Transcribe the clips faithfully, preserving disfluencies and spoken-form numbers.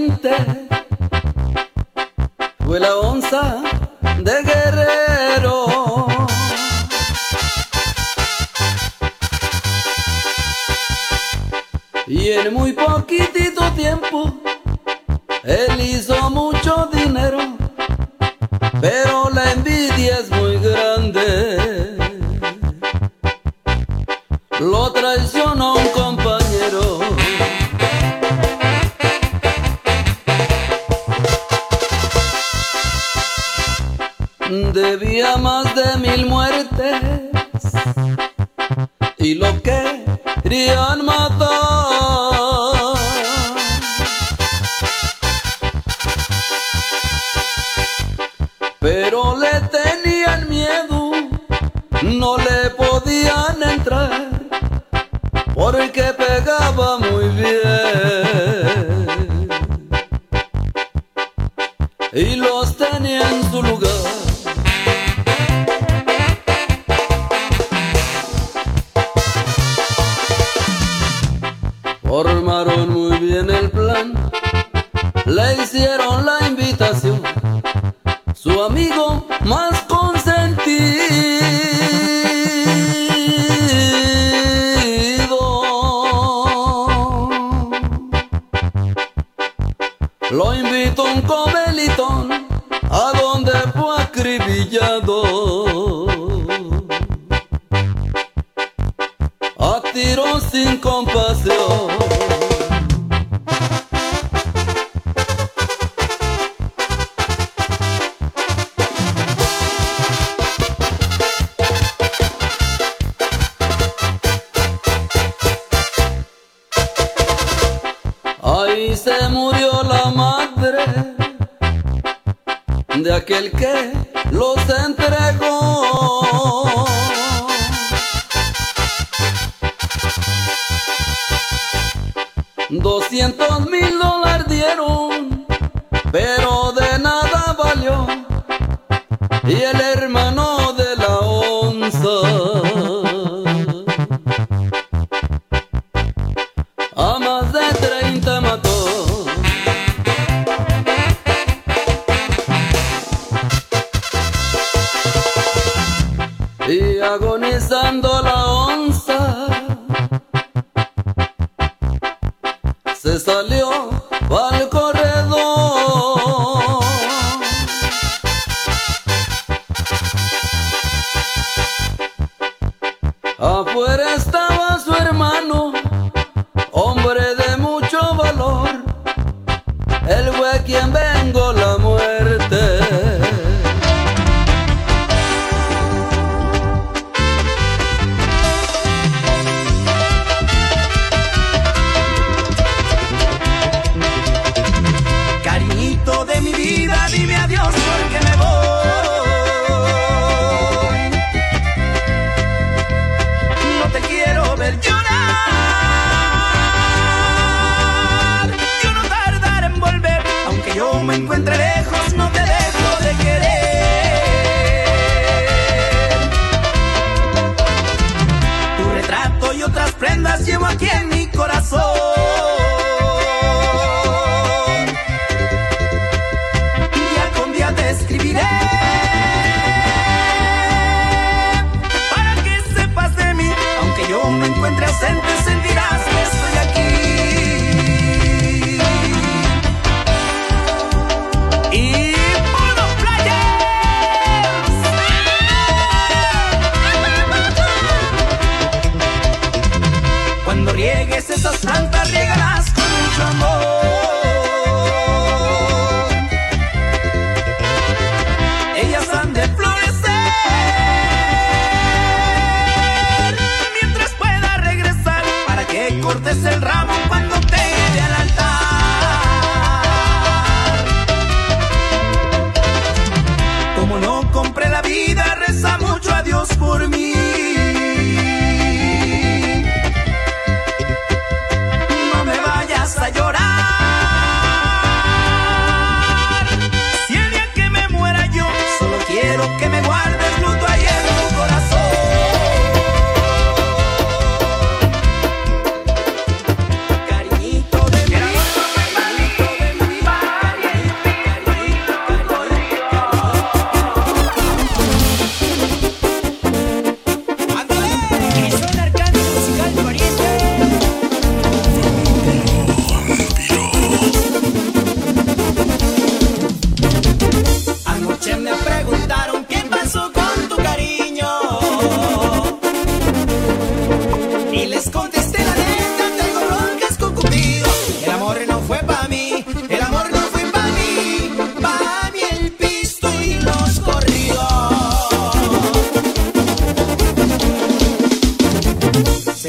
valiente fue la onza de Guerrero. Y en muy poquitito tiempo él hizo mucho dinero, pero la envidia es muy grande. Lo traicionó un compañero. Debía más de mil muertes y lo querían matar. Pero le tenían miedo, no le podían entrar, porque pegaba muy bien y los tenía en su lugar. Formaron muy bien el plan, le hicieron la invitación, su amigo más consentido lo invitó a un comelitón a donde fue acribillado a tiros sin compasión. Ahí se murió la madre de aquel que los entregó. Doscientos mil dólares dieron, pero de nada valió. Y el hermano de la onza a más de treinta mató. Y agonizando la onza se salió al corredor. Afuera estaba su hermano, hombre de mucho valor. Él fue quien vengó la muerte.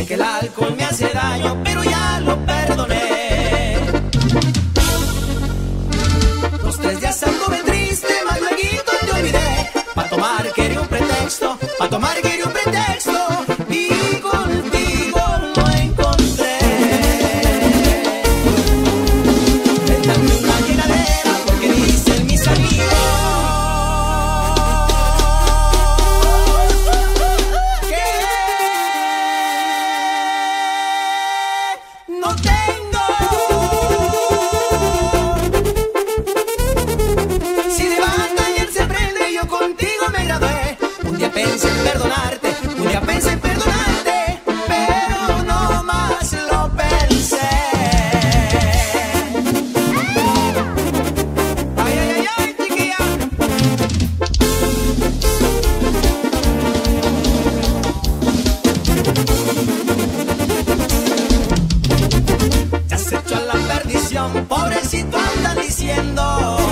Sé que el alcohol me hace daño, pero ya lo perdoné. Los tres días anduve triste, más lueguito te olvidé. Pa' tomar quería un pretexto, pa' tomar quería un pretexto. Y contigo lo encontré. Dame una llenadera porque dicen mis amigos que no tengo. Si de banda y él se prende, yo contigo me gradué. Un día pensé en perdonarte, un día pensé en perdonarte, pero no más lo pensé. Ay, ay, ay, ay, chiquilla. Ya se echó a la perdición, pobrecito andan diciendo.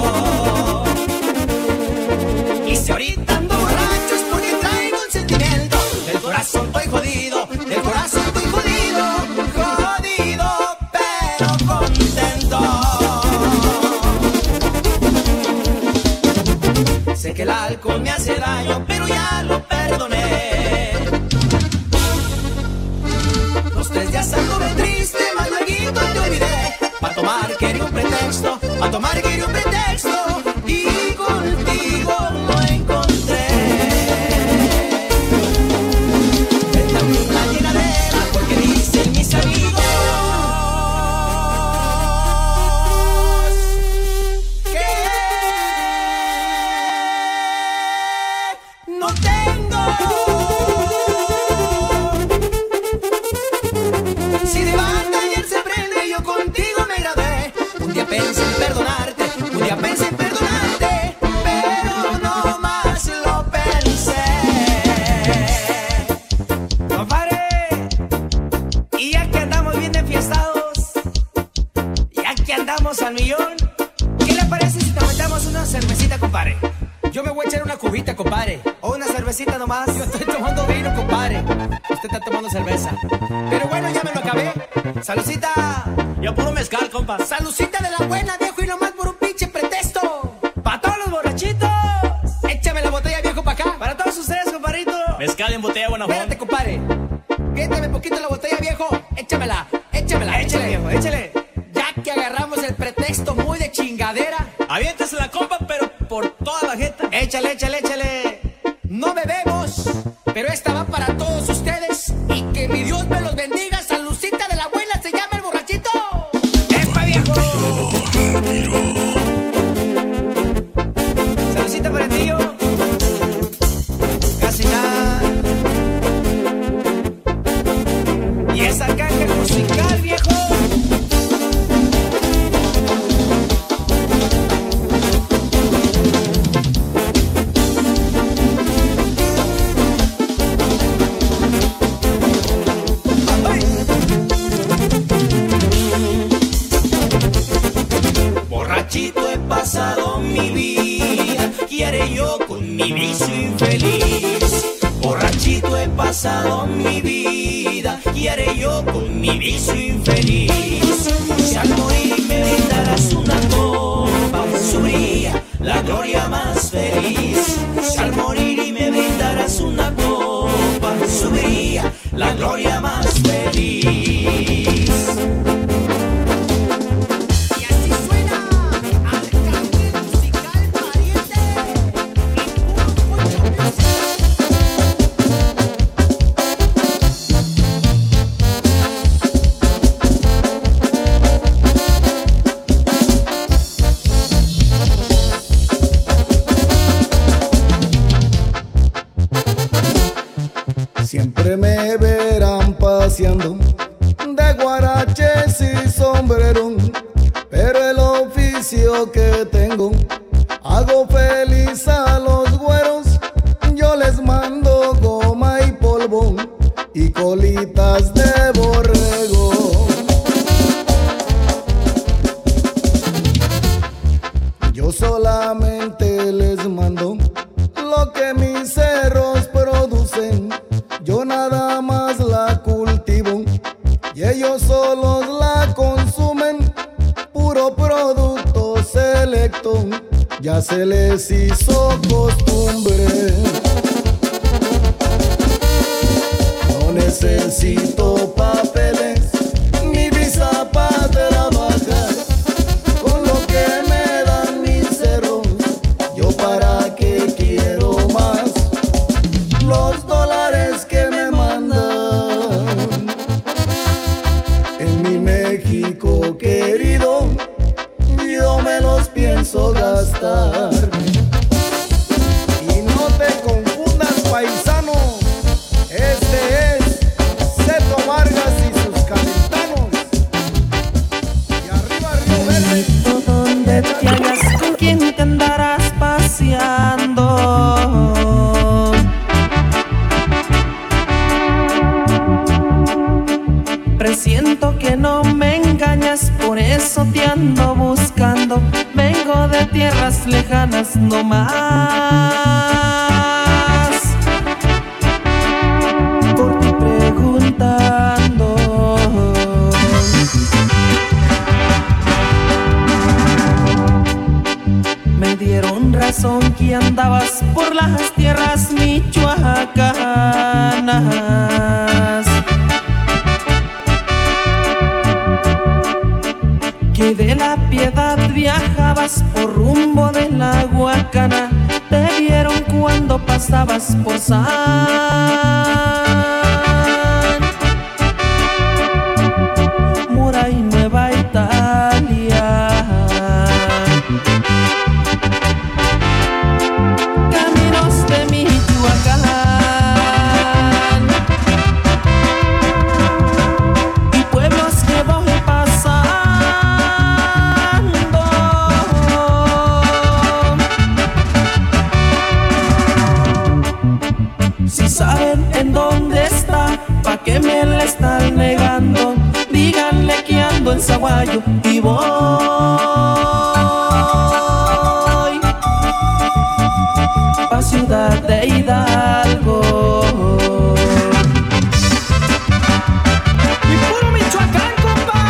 Y si ahorita ando borracho es porque traigo un sentimiento. Del corazón estoy jodido, del corazón estoy jodido, jodido pero contento. Sé que el alcohol me hace daño, pero ya lo perdoné. Los tres días anduve triste, más lueguito te olvidé. Pa' tomar quería un pretexto, pa' tomar quería un pretexto. Y contigo lo encontré. Dame una llenadera porque dicen mis amigos que no tengo. Si de banda y él se prende, yo contigo me gradué. Un día pensé en perdonarte, un día pensé en perdonarte, pero no más lo pensé. Compadre, y ya que andamos bien enfiestados, ya que andamos al millón, ¿qué le parece si te aventamos una cervecita, compadre? Yo me voy a echar una cubita, compadre, o una cervecita nomás. Yo estoy tomando vino, compadre. Usted está tomando cerveza. Pero bueno, ya me lo acabé. Salucita. Yo puro mezcal, compa. Salucita de la buena, viejo, y nomás por un pinche pretexto. Pa' todos los borrachitos. Échame la botella, viejo, pa' acá. Para todos ustedes, compadrito. Mezcal en botella, buena Espérate, compadre. Quédame poquito la botella, viejo. Échamela, échamela, échale, viejo, échale. Ya que agarramos el pretexto muy de chingadera. Aviéntese la compa, pero por toda la jeta. Échale, échale, échale. No bebemos, pero esta va para todos ustedes. Y que mi Dios me los bendiga. Salucita de la buena, se llama el borrachito. ¡Espa, viejo! Salucita para ti, yo. Casi nada. Y esa caja musical, viejo. Borrachito he pasado mi vida, quiere yo con mi vicio infeliz. Borrachito he pasado mi vida, quiere yo con mi vicio infeliz. Si al morir me brindarás una copa, subiría la gloria más feliz. Si al morir y me brindarás una copa, subiría la gloria más feliz. Siempre me verán paseando de guaraches y sombrero, pero el oficio que tengo hago feliz a los güeros. Yo les mando goma y polvo y colitas de borrego. Yo solamente les mando lo que mis cerros producen. Yo nada más la cultivo se les hizo costumbre. No necesito papeles ni visa para trabajar. Con lo que me dan mis ceros, yo para qué quiero más. Los dólares que me mandan en mi México querido, yo me los pienso gastar. Y no te confundas, paisano, este es Zeto Vargas y sus calentanos. Y arriba Río Verde. Donde te hallas, con quién te andarás paseando. Presiento que no me engañas, por eso te ando buscando. Vengo de tierras lejanas no más, por ti preguntando. Me dieron razón que andabas por las tierras michoacanas, que de La Piedad viajabas por rumbo de la Huacana. Te vieron cuando pasabas por San Mora y Nueva Italia. Caminos de Michoacán y pueblos que voy pasando. Si saben en dónde está, pa' que me la están negando. Díganle que ando en Zaguayo y voy pa' Ciudad de Hidalgo. ¡Y puro Michoacán, compa!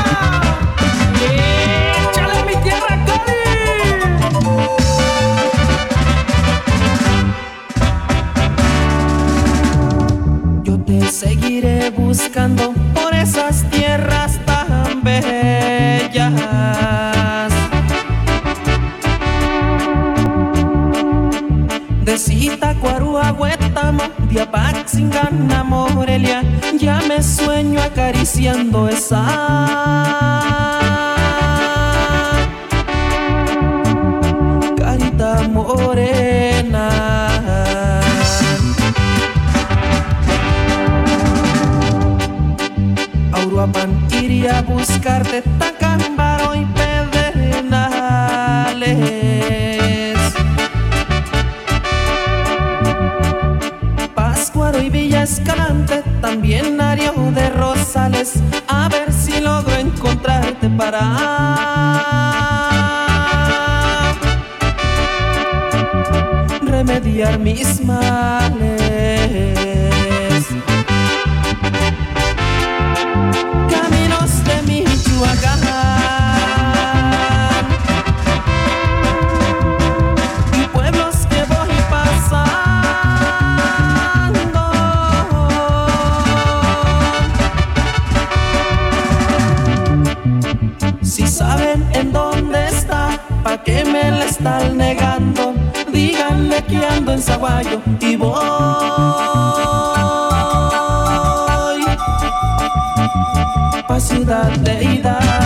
¡Échale mi tierra, Cali! Yo te seguiré buscando por esas tierras tan bellas, de Zitácuaro, Huetamo, de Apatzingán, Morelia. Ya me sueño acariciando esa carita morena. A Uruapan iría a buscarte, Tacámbaro y Pedernales, Pátzcuaro y Villa Escalante, también Ario de Rosales. A ver si logro encontrarte para remediar mis males. Caminos de Michoacán y pueblos que voy pasando. Si saben en dónde está, pa' que me la están negando. Díganle que ando en Zaguayo y voy pa' Ciudad de Hidalgo.